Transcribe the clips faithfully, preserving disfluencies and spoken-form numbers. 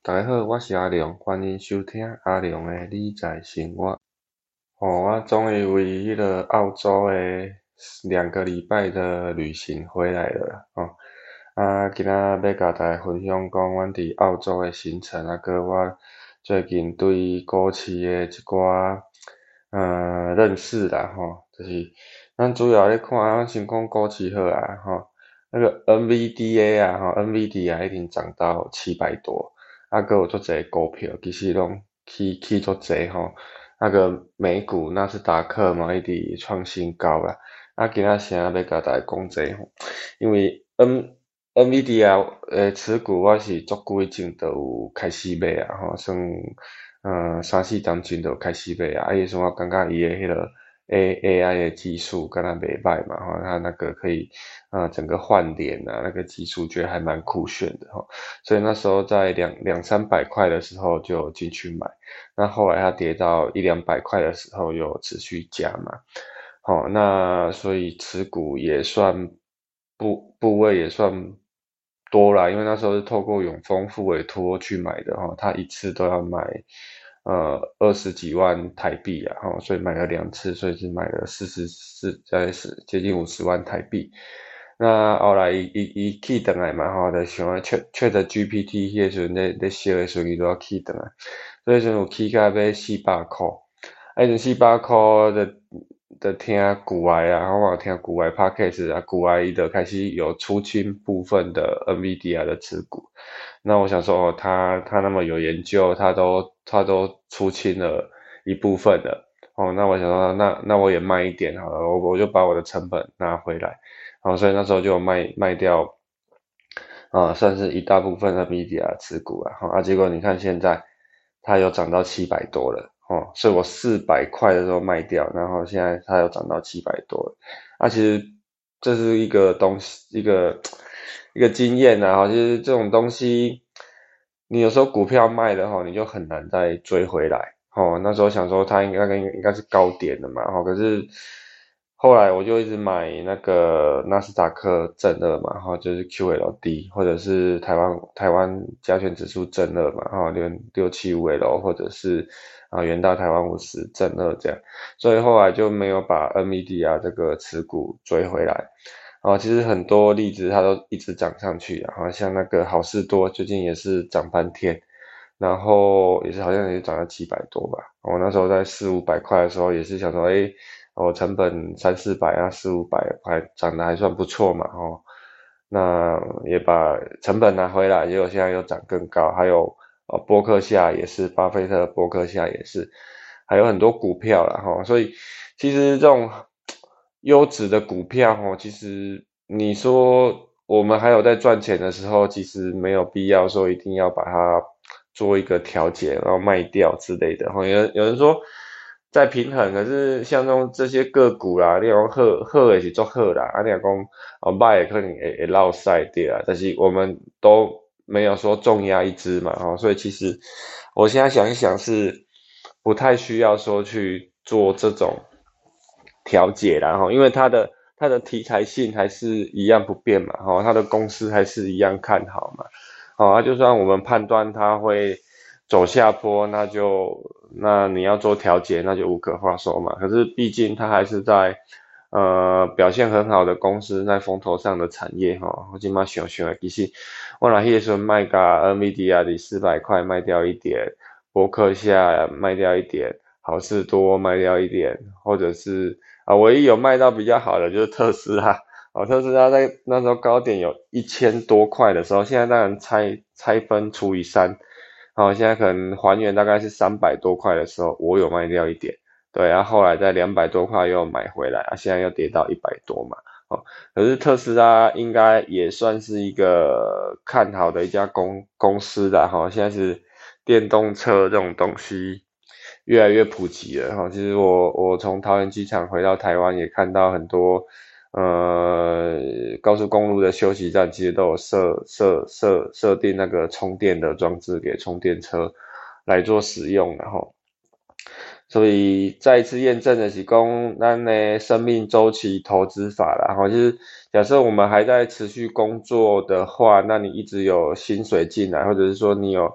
大家好，我是阿良，欢迎收听阿良的理财生活。哦，我终于为迄个澳洲的两个礼拜的旅行回来了哦。啊，今仔要甲大家分享讲阮伫澳洲的行程，啊，佮我最近对股市的一寡呃认识啦吼，就是咱主要咧看，先讲股市好啊吼，那个 N V D A 啊吼 ，N V D A 已经涨到七百多。啊，佮有足侪股票，其实拢起起足侪吼。那个美股纳斯达克嘛，一直创新高啦。啊，今仔先要甲大家讲这吼，因为 N NVIDIA 诶持股我是足久以前就有开始买啊吼，算呃三四点钟就开始买啊。啊，伊时阵我感觉伊诶迄个 A AI 的技术敢若袂歹嘛吼，它那个可以呃整个换脸啊，那个技术觉得还蛮酷炫的吼。所以那时候在两两三百块的时候就进去买，那后来它跌到一两百块的时候又持续加码，好、哦，那所以持股也算部部位也算多啦，因为那时候是透过永丰副委托去买的哈、哦，他一次都要买呃二十几万台币啊，哈、哦，所以买了两次，所以是买了四十四，在是接近五十万台币。那后来伊伊伊起转来嘛吼，就想要 Chat Chat G P T 迄个时阵咧咧烧的时阵，伊都要起转来，所以时阵有起到要四百箍，啊，迄阵四百箍的的听古外啊，我有听古外 Podcast 啊，古外伊就开始有出清部分的 NVIDIA 的持股，那我想说哦，他他那么有研究，他都他都出清了一部分了，哦，那我想说那那我也卖一点好了，我我就把我的成本拿回来。好，所以那时候就卖卖掉，啊、算是一大部分的 media 持股啊，啊，结果你看现在它又涨到七百多了，哦，所以我四百块的时候卖掉，然后现在它又涨到七百多了，啊，其实这是一个东西，一个一个经验啊，其实这种东西，你有时候股票卖了哈，你就很难再追回来，哦，那时候想说它应该应该应该是高点的嘛，哦，可是后来我就一直买那个纳斯达克正二嘛，然后就是 Q L D 或者是台湾台湾加权指数正二嘛，然后六六七五 L 或者是啊元大台湾五十正二这样，所以后来就没有把 N V D 啊这个持股追回来。啊，其实很多例子它都一直涨上去啊，像那个好事多最近也是涨半天，然后也是好像也是涨到七百多吧。我那时候在四五百块的时候也是想说，哎，我成本三四百啊，四五百还涨得还算不错嘛，哦，那也把成本拿回来，结果现在又涨更高。还有呃，波克夏也是，巴菲特的波克夏也是，还有很多股票啦，哈，所以其实这种优质的股票，哈，其实你说我们还有在赚钱的时候，其实没有必要说一定要把它做一个调节，然后卖掉之类的。哈，有人有人说在平衡，可是像这种这些个股啦，你讲好好的是做好啦，啊，你讲哦歹的可能会会落赛掉啊，但是我们都没有说重压一支嘛，哈，所以其实我现在想一想是不太需要说去做这种调节啦，哈，因为它的它的题材性还是一样不变嘛，哈，它的公司还是一样看好嘛，好，啊，就算我们判断它会走下坡，那就那你要做调节，那就无可话说嘛。可是毕竟它还是在呃表现很好的公司，在风头上的产业哈。我今嘛想想，其实我那迄个时候卖个 NVIDIA 的四百块卖掉一点，博客下卖掉一点，好事多卖掉一点，或者是啊，唯一有卖到比较好的就是特斯拉。哦，特斯拉在那时候高点有一千多块的时候，现在当然拆拆分除以三，好，现在可能还原大概是三百多块的时候，我有卖掉一点，对，然后后来在两百多块又买回来，啊，现在又跌到一百多嘛，哦，可是特斯拉应该也算是一个看好的一家公公司啦，哈，现在是电动车这种东西越来越普及了，哈，其实我我从桃园机场回到台湾也看到很多。呃，高速公路的休息站其实都有设设设设定那个充电的装置给充电车来做使用，然后，所以再一次验证的是讲，咱的生命周期投资法啦，然后就是假设我们还在持续工作的话，那你一直有薪水进来，或者是说你有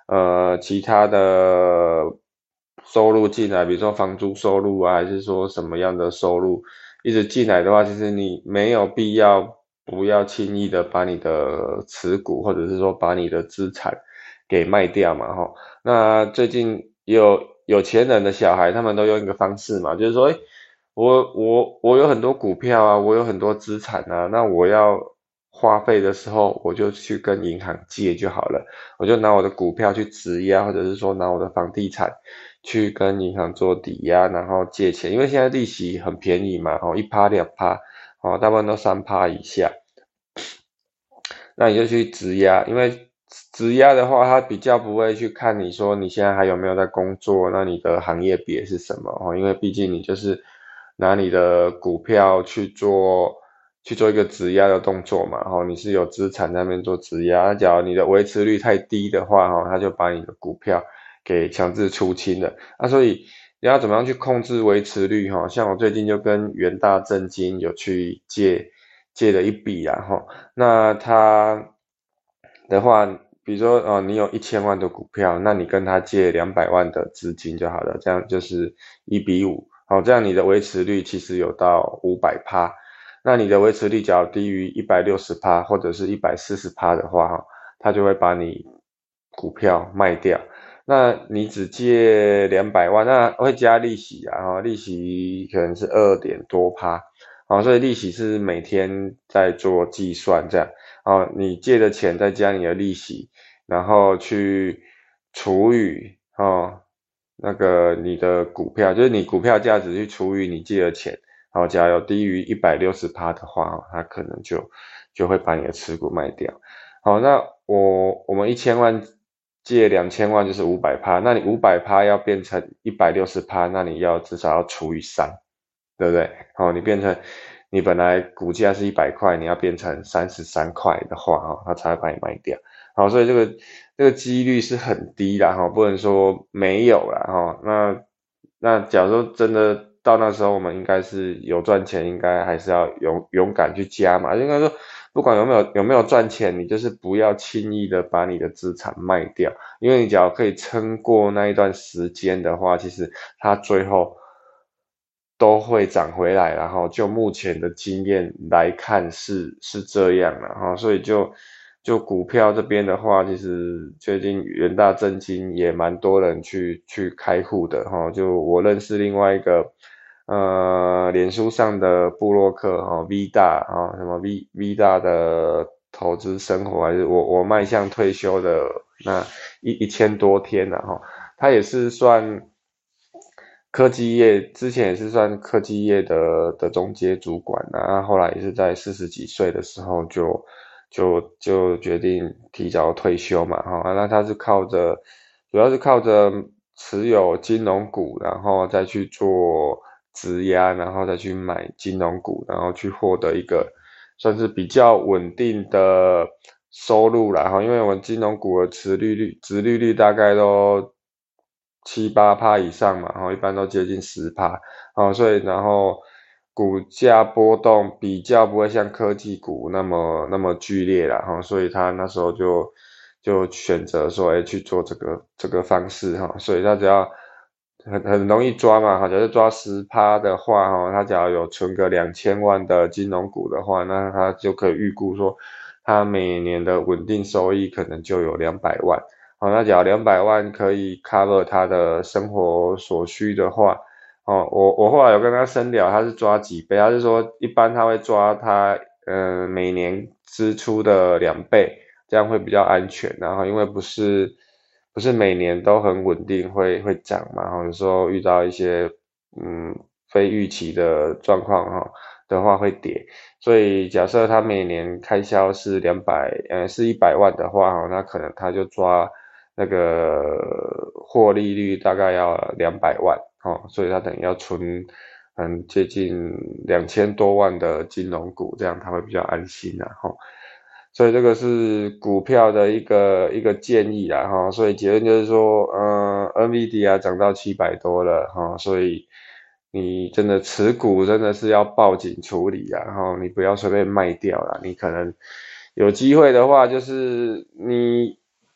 呃其他的收入进来，比如说房租收入啊，还是说什么样的收入一直进来的话，其实你没有必要不要轻易的把你的持股或者是说把你的资产给卖掉嘛，哈。那最近有有钱人的小孩，他们都用一个方式嘛，就是说，诶我我我有很多股票啊，我有很多资产啊，那我要花费的时候，我就去跟银行借就好了，我就拿我的股票去质押，或者是说拿我的房地产去跟银行做抵押，然后借钱，因为现在利息很便宜嘛，哦，一趴两趴，哦，大部分都三趴以下。那你就去质押，因为质押的话，它比较不会去看你说你现在还有没有在工作，那你的行业别是什么哦？因为毕竟你就是拿你的股票去做去做一个质押的动作嘛，哦，你是有资产在那边做质押，假如你的维持率太低的话，哦，它就把你的股票给强制出清了。那所以你要怎么样去控制维持率？哈，像我最近就跟元大证金有去借借了一笔啊，哈。那他的话，比如说，哦，你有一千万的股票，那你跟他借两百万的资金就好了，这样就是一比五，好，这样你的维持率其实有到五百趴。那你的维持率只要低于一百六十趴或者是一百四十趴的话，哈，他就会把你股票卖掉。那你只借两百万，那会加利息啊，哈，利息可能是二点多趴，好，所以利息是每天在做计算这样。哦，你借的钱再加你的利息，然后去除以哦那个你的股票，就是你股票价值去除以你借的钱，好，假如有低于一百六十趴的话，哦，它可能就就会把你的持股卖掉。好，那我我们一千万借两千万就是五百趴，那你五百趴要变成一百六十趴，那你要至少要除以三。对不对？好，你变成你本来股价是一百块，你要变成三十三块的话，哈，它才会把你卖掉。好，所以这个这个几率是很低的哈，不能说没有啦哈。那那假如说真的到那时候，我们应该是有赚钱，应该还是要勇勇敢去加嘛。应该说，不管有没有有没有赚钱，你就是不要轻易的把你的资产卖掉，因为你只要可以撑过那一段时间的话，其实它最后都会涨回来，然后就目前的经验来看是是这样了哈，所以就就股票这边的话，其实最近元大证金也蛮多人去去开户的哈，就我认识另外一个呃脸书上的部落客哈 V 大啊什么 V V 大的投资生活还是我我迈向退休的那一一千多天了哈，他也是算。科技业之前也是算科技业的的中阶主管啊，后来也是在四十几岁的时候就就就决定提早退休嘛，哈，那他是靠着主要是靠着持有金融股，然后再去做质押，然后再去买金融股，然后去获得一个算是比较稳定的收入啦，哈，因为我们金融股的持利率、殖利率大概都七八趴以上嘛，然后一般都接近十趴，哦，所以然后股价波动比较不会像科技股那么那么剧烈啦，哈，所以他那时候就就选择说，哎，去做这个这个方式哈，所以他只要很很容易抓嘛，哈，假如抓十趴的话，哈，他假如有存个两千万的金融股的话，那他就可以预估说，他每年的稳定收益可能就有两百万。好，那假如两百万可以 cover 他的生活所需的话，哦，我我后来有跟他深聊，他是抓几倍，他是说一般他会抓他呃每年支出的两倍，这样会比较安全。然后因为不是不是每年都很稳定会会涨嘛，然后有时候遇到一些嗯非预期的状况哈的话会跌，所以假设他每年开销是两百呃是一百万的话，那可能他就抓那个获利率大概要两百万，哦，所以他等于要存很接近两千多万的金融股，这样他会比较安心啊，哈。所以这个是股票的一个一个建议啦，哈。所以结论就是说，呃，N V D A 涨到七百多了，哈，所以你真的持股真的是要报警处理啊，然后你不要随便卖掉啦，你可能有机会的话，就是你。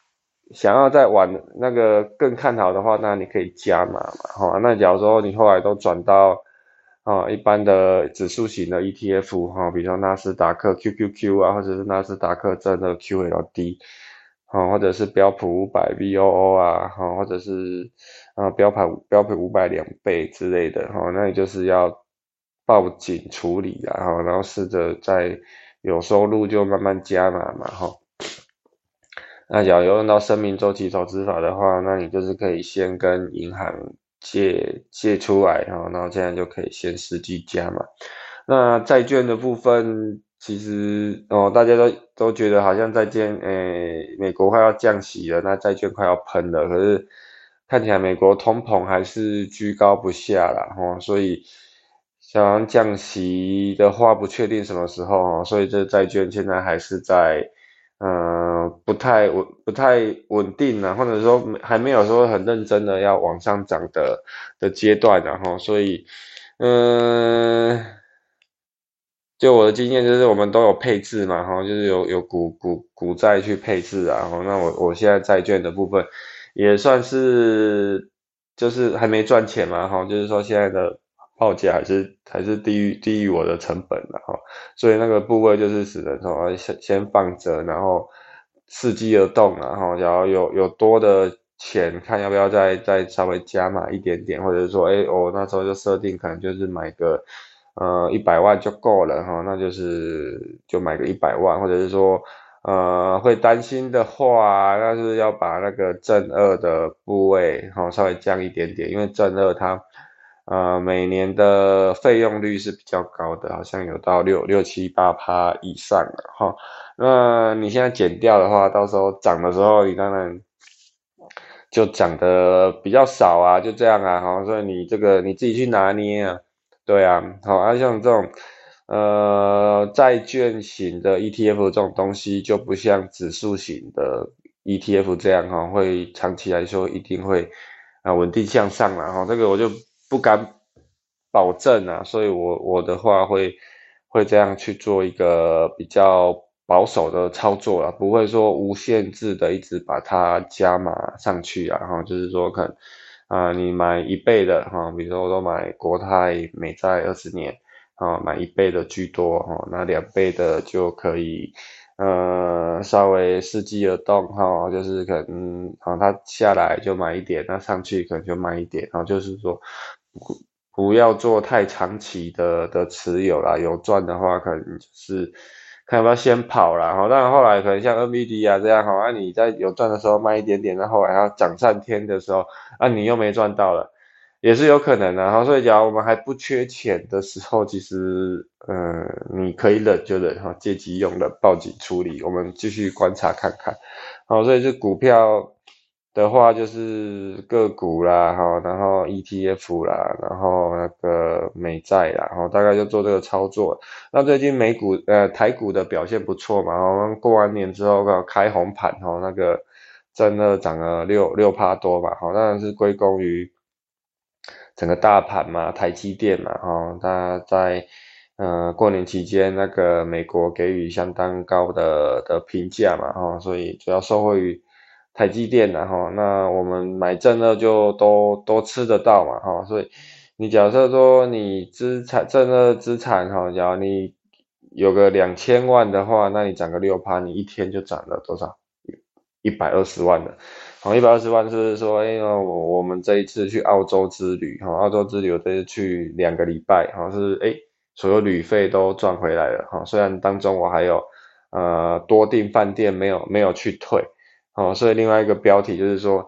想要再玩那个更看好的话，那你可以加码嘛，哈、那假如说你后来都转到啊、一般的指数型的 E T F 哈、比如说纳斯达克 Q Q Q 啊，或者是纳斯达克正的 Q L D，啊、或者是标普五百 V O O 啊，哈、或者是啊、标普标普五百两倍之类的，哈、那你就是要报警处理啊，哈、然后试着在有收入就慢慢加码嘛，哈、那假如用到生命周期投资法的话，那你就是可以先跟银行借借出来，哈，然后这样就可以先实际加嘛。那债券的部分，其实哦，大家都都觉得好像债券，诶，美国快要降息了，那债券快要喷了，可是看起来美国通膨还是居高不下啦，哦，所以想要降息的话，不确定什么时候哦，所以这债券现在还是在。嗯、呃不太稳，不太稳定啊，或者说没还没有说很认真的要往上涨的的阶段，然后所以，嗯、就我的经验就是，我们都有配置嘛，哈，就是有有股股股债去配置啊，然后那我我现在债券的部分也算是就是还没赚钱嘛，哈，就是说现在的报价还是还是低于低于我的成本的哈，所以那个部位就是只能说先先放着，然后伺机而动啊，然后然后有有多的钱，看要不要再再稍微加码一点点，或者是说，哎，我那时候就设定可能就是买个。呃，一百万就够了哈，那就是就买个一百万，或者是说，呃，会担心的话，那是要把那个正二的部位哈稍微降一点点，因为正二它呃每年的费用率是比较高的，好像有到六六七八趴以上了哈。那你现在减掉的话，到时候涨的时候，你当然就涨得比较少啊，就这样啊，哈，所以你这个你自己去拿捏啊。对啊，好啊，像这种呃债券型的 E T F 这种东西，就不像指数型的 E T F 这样哈、会长期来说一定会啊稳定向上啦哈、这个我就不敢保证啊，所以我我的话会会这样去做一个比较保守的操作啦，不会说无限制的一直把它加码上去啊，然后就是说可能。啊、你买一倍的哈、比如说我都买国泰美债二十年，啊、买一倍的居多哈、那两倍的就可以，呃，稍微伺机而动哈、就是可能啊、它下来就买一点，那上去可能就卖一点，然后就是说不不要做太长期的的持有啦，有赚的话可能就是看要不要先跑啦，哈，当然后来可能像 N V D 啊这样哈，那、你在有赚的时候卖一点点，那后来它涨上天的时候。啊，你又没赚到了，也是有可能的。然后所以，假如我们还不缺钱的时候，其实，嗯，你可以忍就忍哈，借机用的报警处理，我们继续观察看看。好，所以这股票的话，就是个股啦，哈，然后 E T F 啦，然后那个美债啦，然后大概就做这个操作。那最近美股呃台股的表现不错嘛，我们过完年之后刚好开红盘哈，那个真的涨了六六趴多嘛，好，当然是归功于整个大盘嘛，台积电嘛，哈，它在呃过年期间那个美国给予相当高的的评价嘛，哈，所以主要受惠于台积电然后那我们买正二就都都吃得到嘛，哈，所以你假设说你资产正二资产哈，假如你有个两千万的话，那你涨个六趴，你一天就涨了多少？一百二十万了。好，一百二十万是说，哎、我我们这一次去澳洲之旅，哈，澳洲之旅我这次去两个礼拜，哈，是哎，所有旅费都赚回来了，哈，虽然当中我还有呃多订饭店没有没有去退，哦，所以另外一个标题就是说，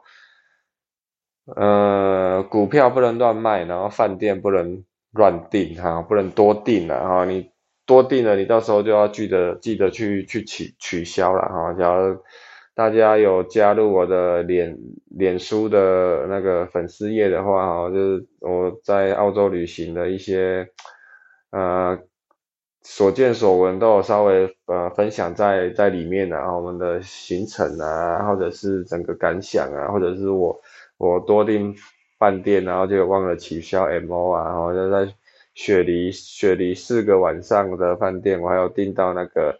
呃，股票不能乱卖，然后饭店不能乱订哈，不能多订了哈，你多订了，你到时候就要记得记得去去取取消了哈。假如大家有加入我的脸脸书的那个粉丝页的话哈，就是我在澳洲旅行的一些呃所见所闻都有稍微呃分享在在里面的啊，我们的行程啊，或者是整个感想啊，或者是我我多订饭店，然后就忘了取消 M O 啊，然后就在雪梨雪梨四个晚上的饭店，我还有订到那个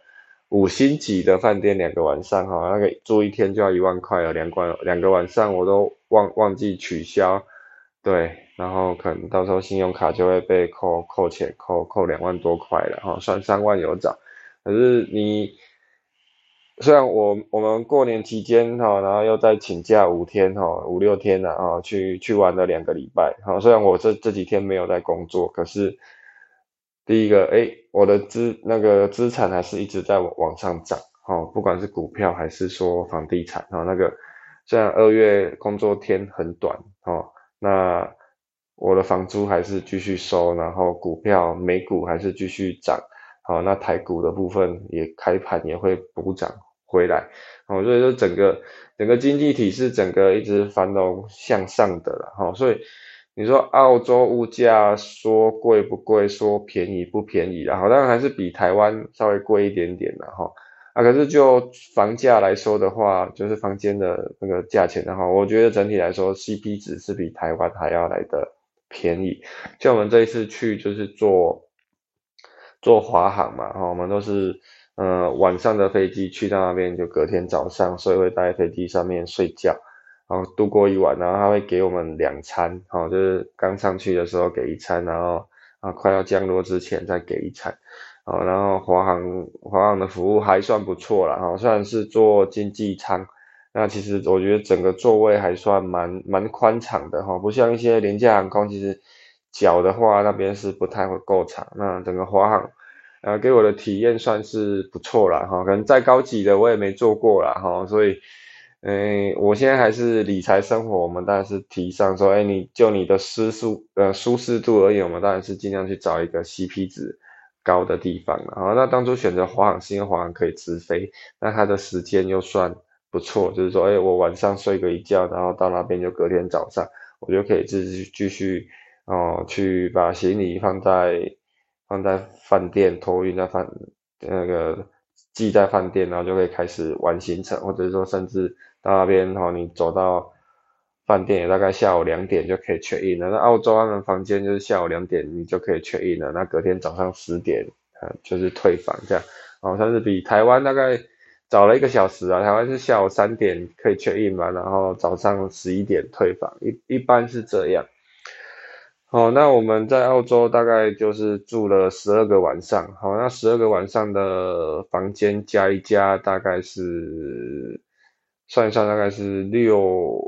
五星级的饭店两个晚上哈，那个住一天就要一万块了，两晚两个晚上我都忘忘记取消，对，然后可能到时候信用卡就会被扣扣钱，扣扣两万多块了哈，算三万有找。可是你虽然我我们过年期间哈，然后又再请假五天哈，五六天了啊，去去玩了两个礼拜哈。虽然我这这几天没有在工作，可是第一个诶，我的资那个资产还是一直在往上涨哈，不管是股票还是说房地产哈，那个虽然二月工作天很短哈，那我的房租还是继续收，然后股票美股还是继续涨。好，那台股的部分也开盘也会补涨回来，哦，所以说整个整个经济体是整个一直繁荣向上的了，哈，所以你说澳洲物价说贵不贵，说便宜不便宜啦，好，当然还是比台湾稍微贵一点点啦，哈，啊，可是就房价来说的话，就是房间的那个价钱的话，我觉得整体来说 C P 值是比台湾还要来的便宜，像我们这一次去就是做。做华航嘛，哈，我们都是呃晚上的飞机去到那边，就隔天早上，所以会待在飞机上面睡觉，然后度过一晚，然后他会给我们两餐，哈，就是刚上去的时候给一餐，然后啊快要降落之前再给一餐，哦，然后华航华航的服务还算不错啦，哈，虽然是坐经济舱。那其实我觉得整个座位还算蛮蛮宽敞的哈，不像一些廉价航空，其实脚的话那边是不太会够长。那整个华航呃，给我的体验算是不错啦哈，可能再高级的我也没做过啦哈，所以，嗯、我现在还是理财生活，我们当然是提倡说，哎，你就你的舒适呃舒适度而言，我们当然是尽量去找一个 C P 值高的地方了哈。那当初选择华航是因为华航可以直飞，那它的时间又算不错，就是说，哎，我晚上睡个一觉，然后到那边就隔天早上，我就可以继续继续哦去把行李放在。放在饭店托运在饭那个寄在饭店，然后就可以开始玩行程，或者是说甚至到那边哈、哦，你走到饭店也大概下午两点就可以 check in 了。那澳洲他们房间就是下午两点你就可以 check in 了，那隔天早上十点呃就是退房这样，哦，算是比台湾大概早了一个小时啊，台湾是下午三点可以 check in 嘛，然后早上十一点退房，一一般是这样。好，那我们在澳洲大概就是住了十二个晚上。好，那十二个晚上的房间加一加，大概是算一算，大概是六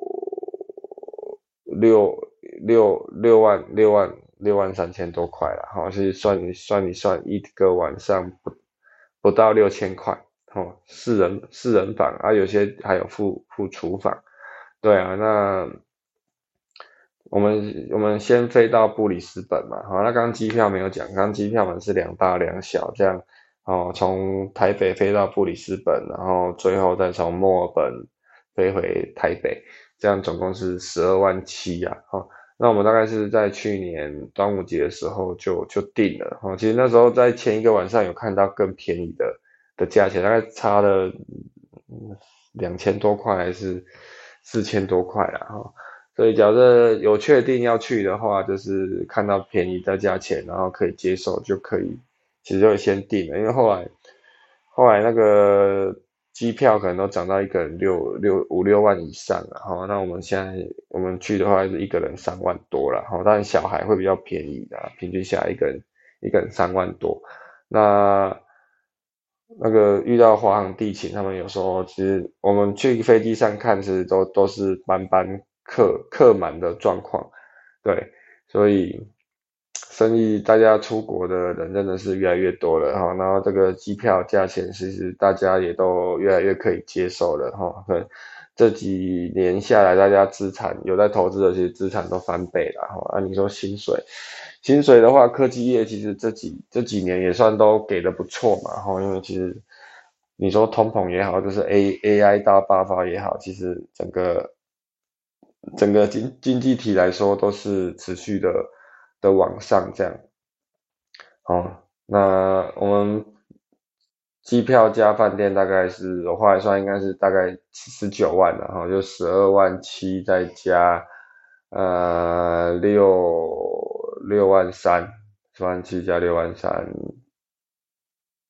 六六六万六万六万三千多块了。好，是算一算一算，一个晚上不不到六千块。哦，四人四人房啊，有些还有附附厨房。对啊，那。我们我们先飞到布里斯本嘛，好，那刚刚机票没有讲，刚刚机票们是两大两小这样，哦，从台北飞到布里斯本，然后最后再从墨尔本飞回台北，这样总共是十二万七啊，哦，那我们大概是在去年端午节的时候就就定了，哦，其实那时候在前一个晚上有看到更便宜的的价钱，大概差了两千多块还是四千多块啦，哈、哦。所以，假设有确定要去的话，就是看到便宜的价钱，然后可以接受，就可以，其实就会先定了。因为后来，后来那个机票可能都涨到一个人六六五六万以上了，哈。那我们现在我们去的话是一个人三万多了，哈。当然小孩会比较便宜的，平均下来一个人一个人三万多。那那个遇到华航地勤，他们有时候其实我们去飞机上看，其实都都是班班客客满的状况，对，所以生意大家出国的人真的是越来越多了哈，然后这个机票价钱其实大家也都越来越可以接受了哈，对，这几年下来，大家资产有在投资的，其实资产都翻倍了哈，按你说薪水。薪水的话，科技业其实这几这几年也算都给的不错嘛，哈，因为其实你说通膨也好，就是 A AI 大爆发也好，其实整个整个经经济体来说都是持续的的往上这样。好，那我们机票加饭店大概是我后来算应该是大概十九万了哈，就十二万七再加呃六六万三，十万七加六万三，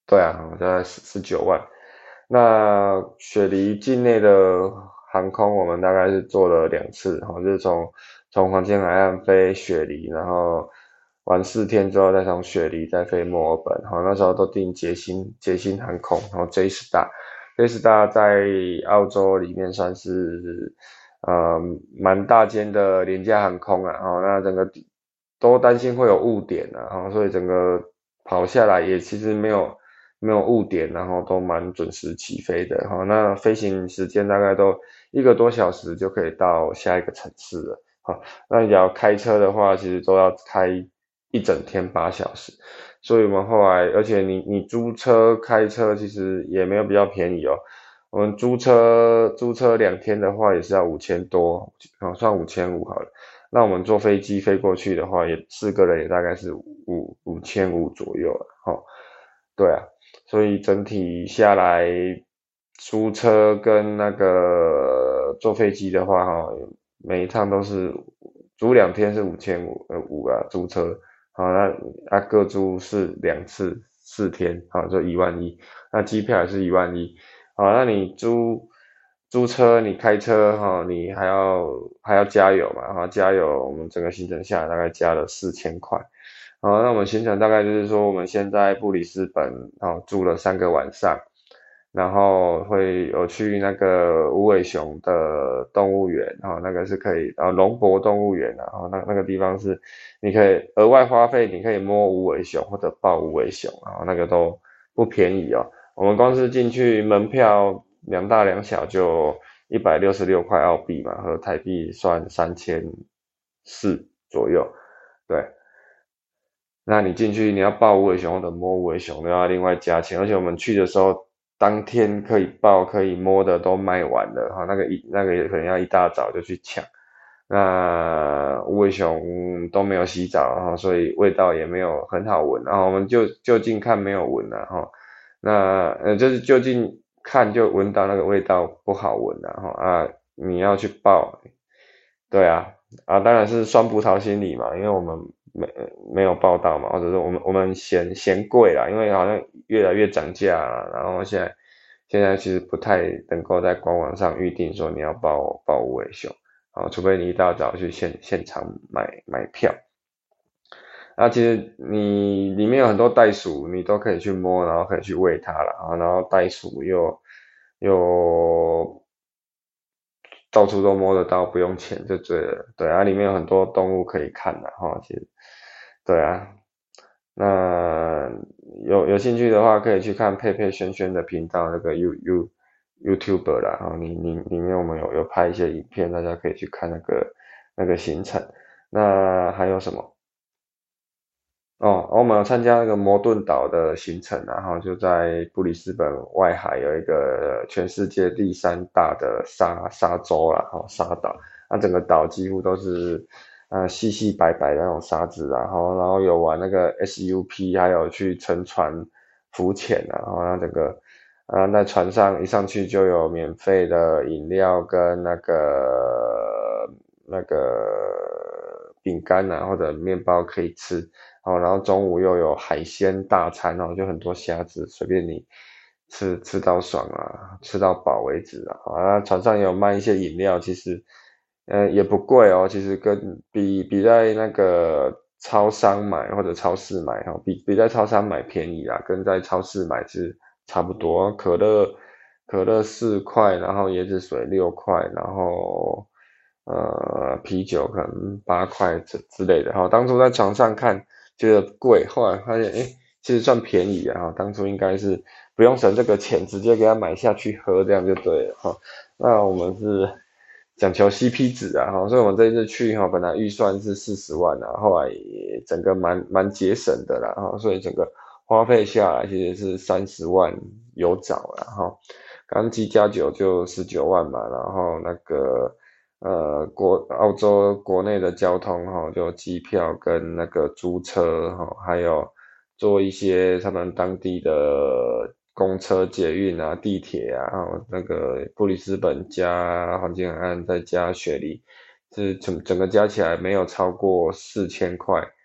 对啊，大概十十九万。那雪梨境内的航空，我们大概是做了两次，哈，就是从从黄金海岸飞雪梨，然后玩四天之后再从雪梨再飞墨尔本，哈，那时候都订捷星捷星航空，然后 Jetstar，Jetstar 在澳洲里面算是呃蛮大间的廉价航空啊，哦，那整个都担心会有误点啊，然后所以整个跑下来也其实没有没有误点，然后都蛮准时起飞的，哈，那飞行时间大概都一个多小时就可以到下一个城市了，好，那你要开车的话，其实都要开一整天八小时，所以我们后来，而且你你租车开车其实也没有比较便宜哦。我们租车租车两天的话也是要五千多，啊，算五千五好了。那我们坐飞机飞过去的话，也四个人也大概是五五千五左右了，哈。对啊，所以整体下来，租车跟那个坐飞机的话，哈，每一趟都是租两天是五千五，呃五啊，租车，好，那啊各租是两次四天，好，就一万一，那机票也是一万一。好，那你租租车，你开车哈，你还要还要加油嘛，哈，加油，我们整个行程下来大概加了四千块。好，那我们行程大概就是说，我们先在布里斯本啊住了三个晚上，然后会有去那个无尾熊的动物园，哈，那个是可以，啊龙博动物园，然后那那个地方是你可以额外花费，你可以摸无尾熊或者抱无尾熊，然后那个都不便宜哦。我们光是进去门票两大两小就一百六十六块澳币嘛，和台币算三千四左右，对。那你进去你要抱无尾熊或者摸无尾熊都要另外加钱，而且我们去的时候当天可以抱可以摸的都卖完了哈，那个一那个也可能要一大早就去抢。那无尾熊都没有洗澡，然后所以味道也没有很好闻，然后我们就就近看没有闻了哈，那呃就是就近看就闻到那个味道不好闻了哈啊，你要去抱，对啊啊当然是酸葡萄心理嘛，因为我们没没有报到嘛，或者说我们我们嫌嫌贵啦，因为好像越来越涨价了，然后现在现在其实不太能够在官网上预定说你要报报无尾熊。啊，除非你一大早去现现场买买票，那其实你里面有很多袋鼠，你都可以去摸，然后可以去喂它了啊，然后袋鼠又又到处都摸得到，不用钱就对了，对啊，里面有很多动物可以看的哈，其实对啊，那有有兴趣的话，可以去看佩佩轩轩的频道，那个 You You YouTuber 啦，然后你你里面我们有有拍一些影片，大家可以去看那个那个行程。那还有什么？哦，我们有参加那个摩顿岛的行程，然后就在布里斯本外海有一个全世界第三大的沙沙洲啦，哈、沙岛，那整个岛几乎都是呃细细白白的那种沙子啊，然后然后有玩那个 S U P，还有去乘船浮潜啊，然后那整个啊在船上一上去就有免费的饮料跟那个那个饼干啊或者面包可以吃。哦，然后中午又有海鲜大餐哦，就很多虾子，随便你吃吃到爽啊，吃到饱为止啊。啊，船上也有卖一些饮料，其实呃也不贵哦，其实跟比比在那个超商买或者超市买哈、哦，比比在超商买便宜啊，跟在超市买是差不多。可乐可乐四块，然后椰子水六块，然后呃啤酒可能八块之之类的哈、当初在床上看。觉得贵，后来发现，哎，其实算便宜啊，当初应该是不用省这个钱，直接给他买下去喝，这样就对了哈。那我们是讲求 C P 值啊，哈，所以我们这一次去哈，本来预算是四十万啊，后来也整个蛮蛮节省的啦，哈，所以整个花费下来其实是三十万有找了哈。刚机加酒就十九万嘛，然后那个。呃，国澳洲国内的交通哈，就机票跟那个租车哈，还有坐一些他们当地的公车、捷运啊、地铁啊，然后那个布里斯本加黄金海岸再加雪梨，是整整个加起来没有超过四千块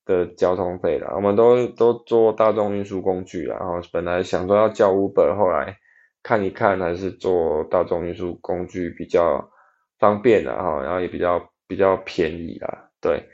的交通费啦，我们都都坐大众运输工具啦，然后本来想说要叫 Uber，后来看一看还是坐大众运输工具比较方便啦，哈，然后也比较比较便宜啦，对。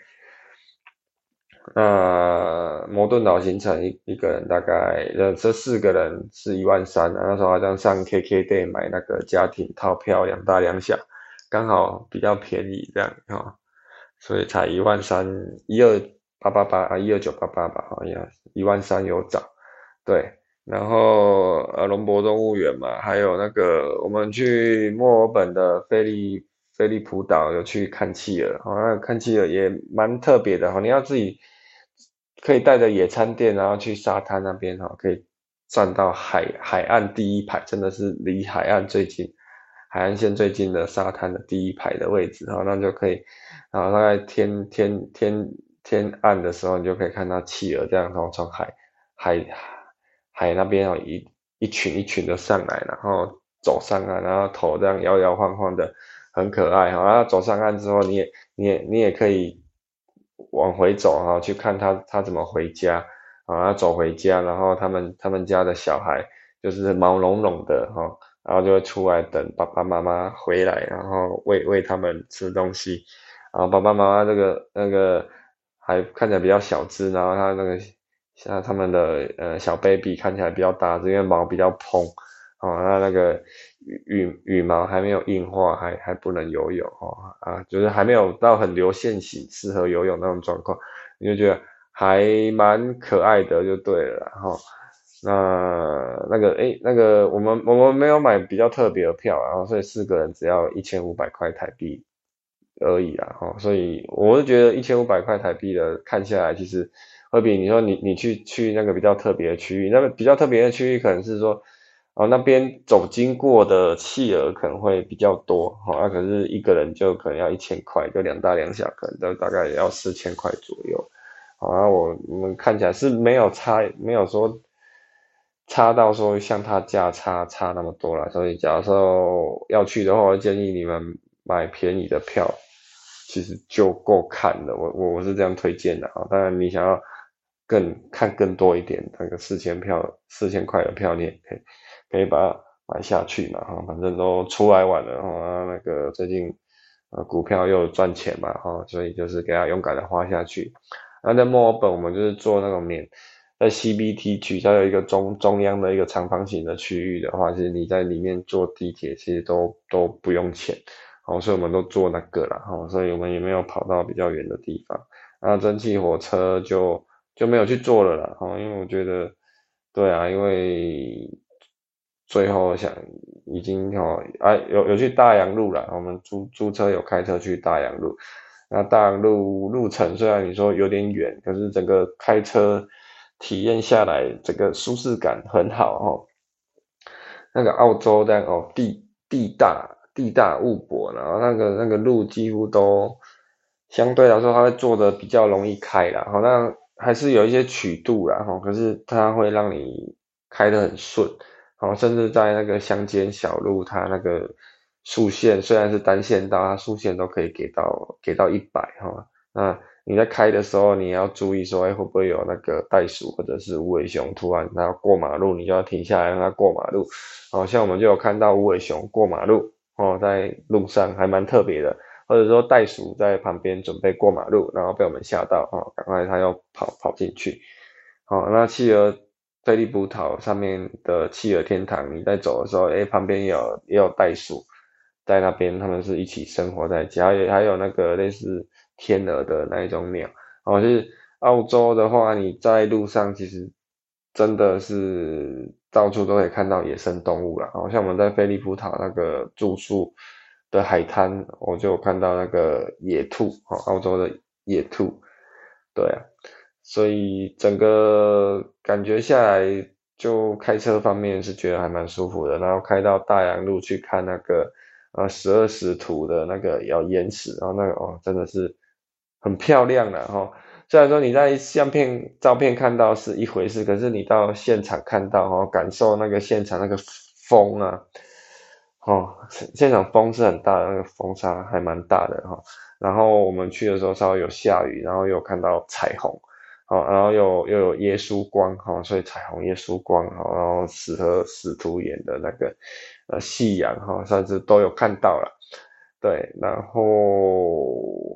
那摩顿岛行程一一个人大概，呃，这四个人是一万三啊，那时候好像上 K K day 买那个家庭套票，两大两小，刚好比较便宜这样哈、哦，所以才一万三，一二八八八啊，一二九八八吧，好像一万三有找，对，然后呃龙博动物园嘛，还有那个我们去墨尔本的菲利菲利普岛有去看企鹅，好、哦，那看企鹅也蛮特别的哈、哦，你要自己可以带着野餐垫，然后去沙滩那边哈、哦，可以站到海海岸第一排，真的是离海岸最近，海岸线最近的沙滩的第一排的位置哈、哦，那就可以，然后大概天天天天暗的时候，你就可以看到企鹅这样，然后从海海海那边哦一一群一群的上来，然后走上岸，然后头这样摇摇晃晃的，很可爱哈。然后走上岸之后，你也你也你也可以往回走哈，去看他他怎么回家啊，他走回家，然后他们他们家的小孩就是毛茸茸的哈，然后就会出来等爸爸妈妈回来，然后喂喂他们吃东西。然后爸爸妈妈这个那个还看起来比较小只，然后他那个像他们的呃小 baby 看起来比较大只，因为毛比较蓬，哦，那那个羽羽羽毛还没有硬化，还还不能游泳哦，啊，就是还没有到很流线型适合游泳那种状况，你就觉得还蛮可爱的就对了啦，然后那那个诶那个我们我们没有买比较特别的票，然后所以四个人只要一千五百块台币而已啦，哈，所以我是觉得一千五百块台币的看下来，其实会比你说你你去去那个比较特别的区域，那个比较特别的区域可能是说，哦那边走经过的企鹅可能会比较多，好、那可是一个人就可能要一千块，就两大两小，可能都大概也要四千块左右，好、那我我们看起来是没有差，没有说差到说像它价差差那么多了，所以假如说要去的话，我建议你们买便宜的票，其实就够看了。我我我是这样推荐的啊。当然你想要更看更多一点，那个四千票四千块的票你也可以可以把它买下去嘛哈，反正都出来玩了哈，那个最近呃股票又赚钱嘛哈，所以就是给他勇敢的花下去。那在墨尔本我们就是做那种免在 C B T 区，它有一个中中央的一个长方形的区域的话，其实你在里面坐地铁其实都都不用钱，好，所以我们都坐那个啦，哈，所以我们也没有跑到比较远的地方。那蒸汽火车就就没有去坐了啦，哈，因为我觉得，对啊，因为最后想已经哦，啊有有去大洋路啦，我们租租车有开车去大洋路，那大洋路路程虽然你说有点远，可是整个开车体验下来，整个舒适感很好哦。那个澳洲这样哦，地地大地大物博，然后那个那个路几乎都相对来说它会做的比较容易开啦，好像还是有一些曲度啦，哈，可是它会让你开得很顺，好，甚至在那个乡间小路，它那个速限虽然是单线道，它速限都可以给到给到一百哈，那你在开的时候，你也要注意说，哎，会不会有那个袋鼠或者是无尾熊突然它要过马路，你就要停下来让它过马路。好、像我们就有看到无尾熊过马路哦，在路上还蛮特别的，或者说袋鼠在旁边准备过马路，然后被我们吓到哦，赶快它又跑跑进去。好、那企鹅菲利普岛上面的企鹅天堂，你在走的时候，哎，旁边也有也有袋鼠在那边，他们是一起生活在一起，还有还有那个类似天鹅的那一种鸟。哦，就是澳洲的话，你在路上其实真的是到处都可以看到野生动物啦。好、像我们在菲利普岛那个住宿的海滩，我就有看到那个野兔，哦，澳洲的野兔，对啊。所以整个感觉下来，就开车方面是觉得还蛮舒服的。然后开到大洋路去看那个呃十二使徒的那个要岩石，然后那个哦真的是很漂亮的哈。虽然说你在相片照片看到是一回事，可是你到现场看到哦，感受那个现场那个风啊，哦，现场风是很大的，那个风沙还蛮大的哈。然后我们去的时候稍微有下雨，然后有看到彩虹。 好，然后又又有耶稣光哈，所以彩虹耶稣光哈，然后适合使徒演的那个呃夕阳哈，算是都有看到了。对，然后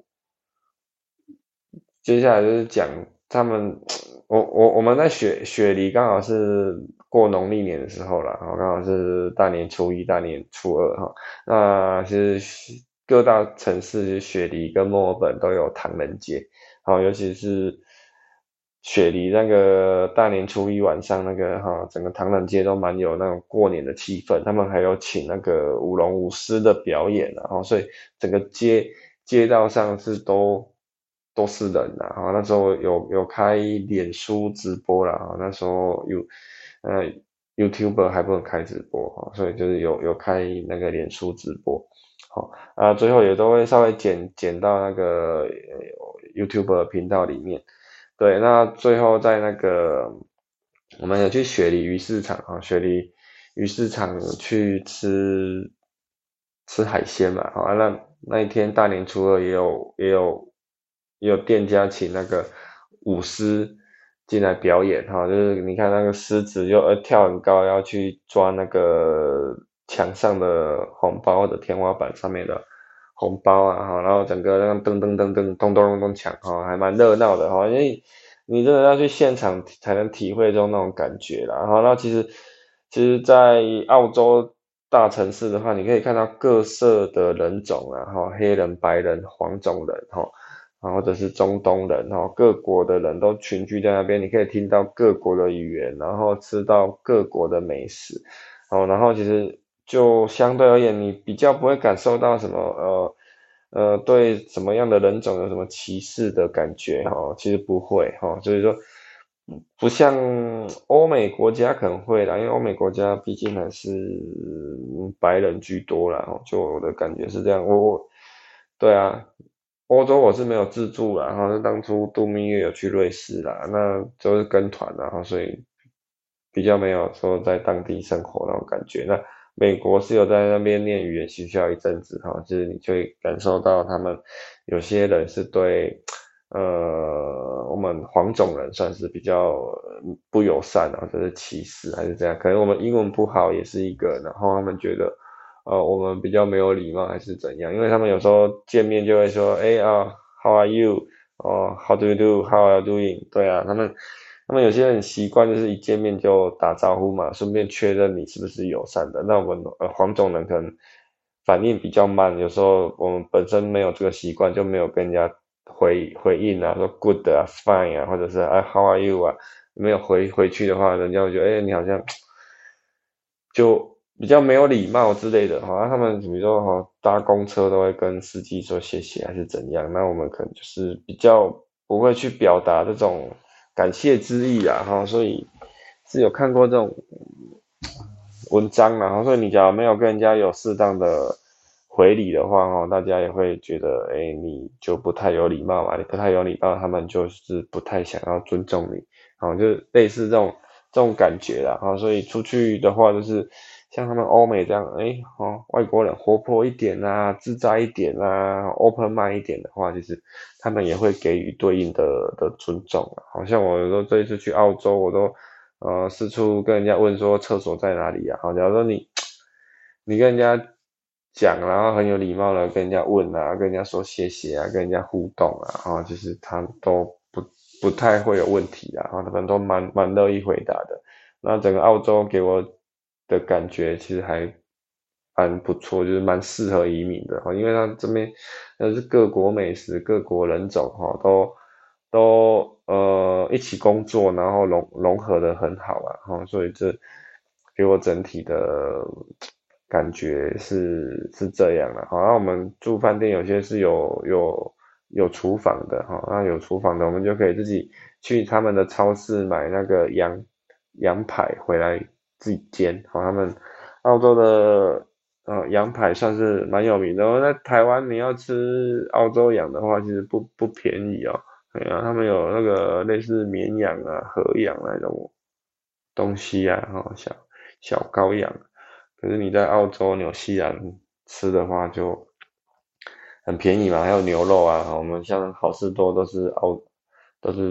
接下来就是讲他们，我我我们在雪雪梨刚好是过农历年的时候啦，然刚好是大年初一、大年初二哈。那其实各大城市，雪梨跟墨尔本都有唐人街，好，尤其是雪梨那个大年初一晚上那个哈，整个唐人街都蛮有那种过年的气氛。他们还有请那个舞龙舞狮的表演，然后所以整个街街道上是都都是人呐。哈，那时候有有开脸书直播啦，哈，那时候有呃 YouTuber 还不能开直播哈，所以就是有有开那个脸书直播。好啊，最后也都会稍微剪剪到那个呃 YouTuber 频道里面。对，那最后在那个我们有去雪梨鱼市场啊，雪梨鱼市场去吃吃海鲜嘛，好啊，那那一天大年初二也有也有也有店家请那个舞狮进来表演哈，就是你看那个狮子又呃跳很高，要去抓那个墙上的红包或者天花板上面的红包啊哈，然后整个那样噔噔噔噔咚咚咚咚抢哈，还蛮热闹的哈，因为你真的要去现场才能体会这种那种感觉啦。然后那其实其实，在澳洲大城市的话，你可以看到各色的人种啊，哈，黑人、白人、黄种人哈，然后或者是中东人哈，各国的人都群聚在那边，你可以听到各国的语言，然后吃到各国的美食，哦，然后其实就相对而言，你比较不会感受到什么呃。呃，对什么样的人种有什么歧视的感觉哈？其实不会哈，所以说不像欧美国家可能会啦，因为欧美国家毕竟还是白人居多啦，哈，就我的感觉是这样。我我对啊，欧洲我是没有自助啦，然后当初度蜜月有去瑞士啦，那都是跟团然后所以比较没有说在当地生活那种感觉。那美国是有在那边念语言学校一阵子哈，就是你就会感受到他们有些人是对呃我们黄种人算是比较不友善啊，就是歧视还是这样，可能我们英文不好也是一个，然后他们觉得呃我们比较没有礼貌还是怎样，因为他们有时候见面就会说，哎啊，how are you？哦，how do you do？How are you doing？对啊，他们他们有些人习惯就是一见面就打招呼嘛，顺便确认你是不是友善的。那我们呃黄种人可能反应比较慢，有时候我们本身没有这个习惯，就没有跟人家回回应啊，说 good 啊，fine 啊，或者是哎 how are you 啊，没有回回去的话，人家会觉得哎你好像就比较没有礼貌之类的，好像他们比如说哈搭公车都会跟司机说谢谢还是怎样，那我们可能就是比较不会去表达这种感谢之意啊，哈，所以是有看过这种文章啦，然后所以你假如没有跟人家有适当的回礼的话，哈，大家也会觉得，哎，你就不太有礼貌嘛，你不太有礼貌，他们就是不太想要尊重你，好，就是类似这种这种感觉啦，哈，所以出去的话就是像他们欧美这样，哎，哦，外国人活泼一点啊，自在一点啊，open mind 一点的话，其实他们也会给予对应的的尊重啊，好像我有时候这一次去澳洲，我都呃四处跟人家问说厕所在哪里啊，好，假如说你你跟人家讲，然后很有礼貌的跟人家问啊，跟人家说谢谢啊，跟人家互动啊，然后其实他都不不太会有问题啊，然后他们都蛮蛮乐意回答的。那整个澳洲给我的感觉其实还蛮不错，就是蛮适合移民的哈，因为它这边呃是各国美食、各国人种哈都都呃一起工作，然后融融合的很好啊，哈，所以这给我整体的感觉是是这样的。好，那我们住饭店有些是有有有厨房的哈，那有厨房的我们就可以自己去他们的超市买那个羊羊排回来自己煎。好，他们澳洲的呃羊排算是蛮有名的哦。在台湾你要吃澳洲羊的话，其实不不便宜哦。哎呀，他们有那个类似绵羊啊、河羊那种东西啊，哈，小小羔羊。可是你在澳洲、纽西兰吃的话就很便宜嘛，还有牛肉啊，我们像好事多都是澳都是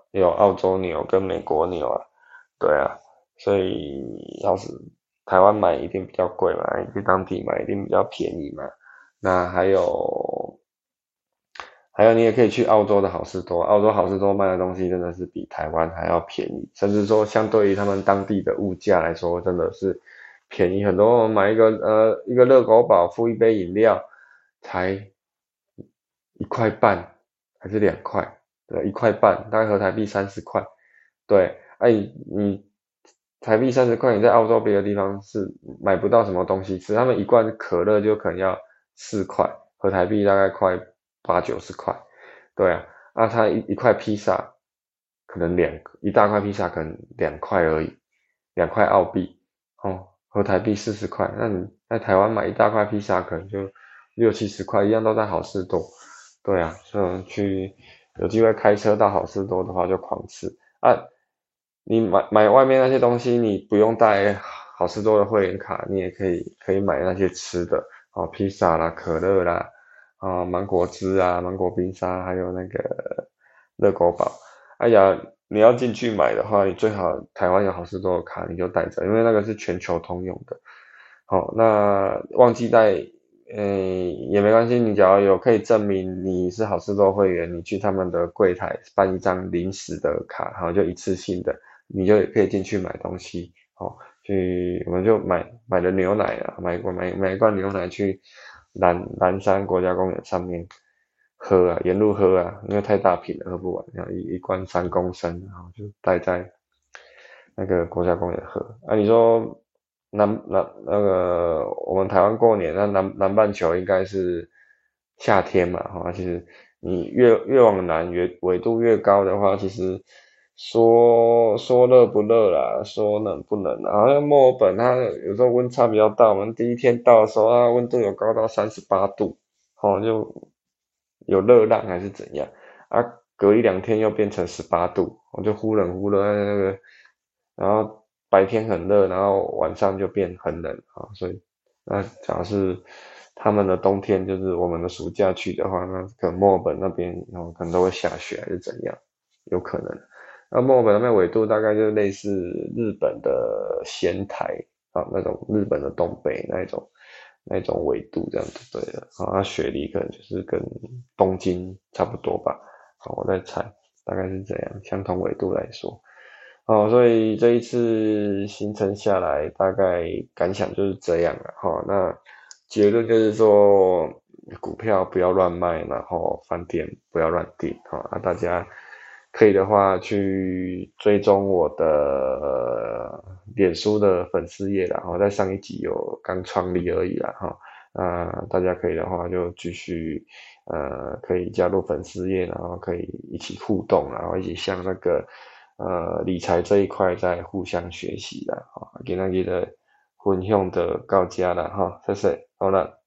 有澳洲牛跟美国牛啊，对啊，所以要是台湾买一定比较贵嘛，去当地买一定比较便宜嘛。那还有还有，你也可以去澳洲的好事多，澳洲好事多卖的东西真的是比台湾还要便宜，甚至说相对于他们当地的物价来说，真的是便宜很多。我买一个呃一个热狗堡附一杯饮料，才一块半还是两块？对，一块半，大概合台币三十块。对，哎、你你台币三十块，你在澳洲别的地方是买不到什么东西吃，他们一罐可乐就可能要四块，合台币大概快八九十块。对啊，那它一一块披萨可能两一大块披萨可能两块而已，两块澳币哦，合台币四十块。那你在台湾买一大块披萨可能就六七十块，一样都在好事多。对啊，所以去有机会开车到好事多的话就狂吃啊。你买买外面那些东西，你不用带好事多的会员卡，你也可以可以买那些吃的哦，披萨啦、可乐啦、啊芒果汁啊、芒果冰沙，还有那个热狗堡。哎呀，你要进去买的话，你最好台湾有好事多的卡，你就带着，因为那个是全球通用的。好，那忘记带，诶、也没关系，你只要有可以证明你是好事多会员，你去他们的柜台办一张临时的卡，好，就一次性的，你就可以进去买东西，好，去我们就买买了牛奶啊，买过买买一罐牛奶去蓝蓝山国家公园上面喝啊，沿路喝啊，因为太大瓶了喝不完，然后一一罐三公升，然后就带在那个国家公园喝。啊，你说南南那个我们台湾过年，那南南半球应该是夏天嘛，哈，其实你越越往南越纬度越高的话，其实说说热不热啦，说冷不冷啊，好像墨尔本它有时候温差比较大，我们第一天到的时候，它温度有高到三十八度，哦，就有热浪还是怎样啊？隔一两天又变成十八度，我就忽冷忽热那个，然后白天很热，然后晚上就变很冷啊，所以那假如是他们的冬天，就是我们的暑假去的话，那可能墨尔本那边然后可能都会下雪还是怎样，有可能。那墨尔本那边纬度大概就类似日本的仙台啊，那种日本的东北那一种那一种纬度这样子对了。啊，那雪梨可能就是跟东京差不多吧。好，我在猜，大概是这样，相同纬度来说。哦，所以这一次行程下来，大概感想就是这样了哈。那结论就是说，股票不要乱卖，然后饭店不要乱订哈。啊，大家可以的话去追踪我的呃脸书的粉丝页啦，然后在上一集有刚创立而已啦哈。那大家可以的话就继续呃可以加入粉丝页，然后可以一起互动，然后一起像那个。呃，理财这一块在互相学习啦，哈，给那个的分享的到家了哈，谢谢，好了。